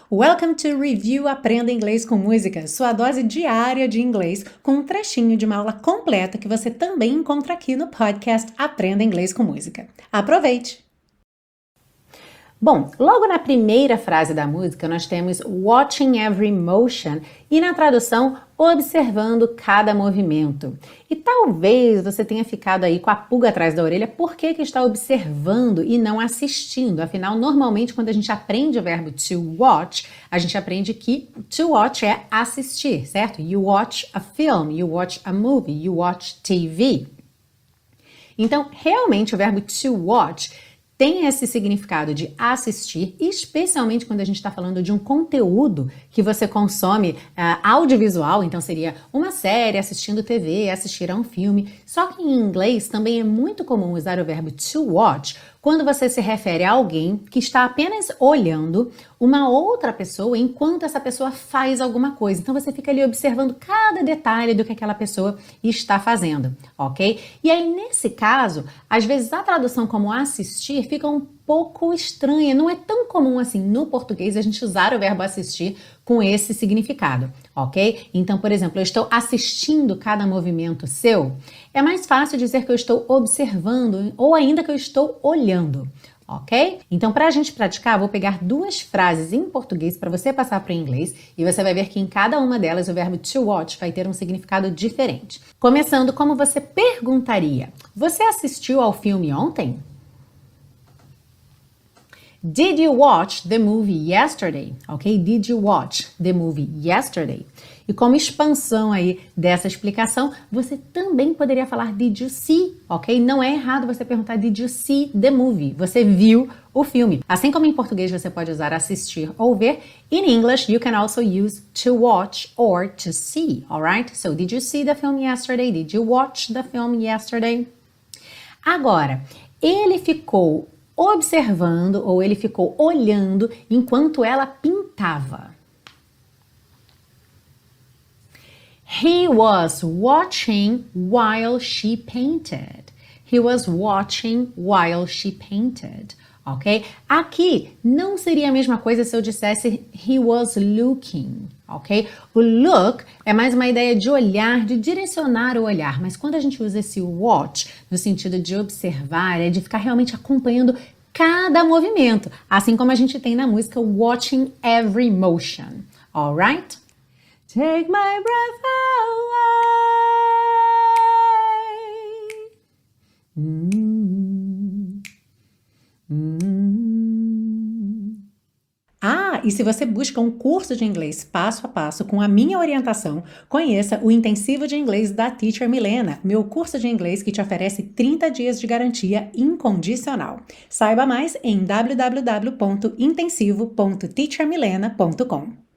Welcome to Review Aprenda Inglês com Música, sua dose diária de inglês, com um trechinho de uma aula completa que você também encontra aqui no podcast Aprenda Inglês com Música. Aproveite! Bom, logo na primeira frase da música nós temos watching every motion e na tradução observando cada movimento. E talvez você tenha ficado aí com a pulga atrás da orelha por que está observando e não assistindo. Afinal, normalmente quando a gente aprende o verbo to watch, a gente aprende que to watch é assistir, certo? You watch a film, you watch a movie, you watch TV. Então, realmente o verbo to watch tem esse significado de assistir, especialmente quando a gente está falando de um conteúdo que você consome audiovisual, então seria uma série, assistindo TV, assistir a um filme. Só que em inglês também é muito comum usar o verbo to watch quando você se refere a alguém que está apenas olhando uma outra pessoa enquanto essa pessoa faz alguma coisa. Então você fica ali observando cada detalhe do que aquela pessoa está fazendo, ok? E aí nesse caso, às vezes a tradução como assistir fica um pouco estranha, não é tão comum assim no português a gente usar o verbo assistir com esse significado, ok? Então, por exemplo, eu estou assistindo cada movimento seu, é mais fácil dizer que eu estou observando ou ainda que eu estou olhando, ok? Então, para a gente praticar, vou pegar duas frases em português para você passar para o inglês e você vai ver que em cada uma delas o verbo to watch vai ter um significado diferente. Começando, como você perguntaria: você assistiu ao filme ontem? Did you watch the movie yesterday? Ok? Did you watch the movie yesterday? E como expansão aí dessa explicação, você também poderia falar did you see? Ok? Não é errado você perguntar did you see the movie? Você viu o filme. Assim como em português você pode usar assistir ou ver, in English you can also use to watch or to see, alright? So did you see the film yesterday? Did you watch the film yesterday? Agora, ele ficou observando ou ele ficou olhando enquanto ela pintava. He was watching while she painted. He was watching while she painted. Ok? Aqui não seria a mesma coisa se eu dissesse he was looking, ok? O look é mais uma ideia de olhar, de direcionar o olhar, mas quando a gente usa esse watch no sentido de observar, é de ficar realmente acompanhando cada movimento, assim como a gente tem na música Watching Every Motion, alright? Take my breath away. E se você busca um curso de inglês passo a passo com a minha orientação, conheça o Intensivo de Inglês da Teacher Milena, meu curso de inglês que te oferece 30 dias de garantia incondicional. Saiba mais em www.intensivo.teachermilena.com.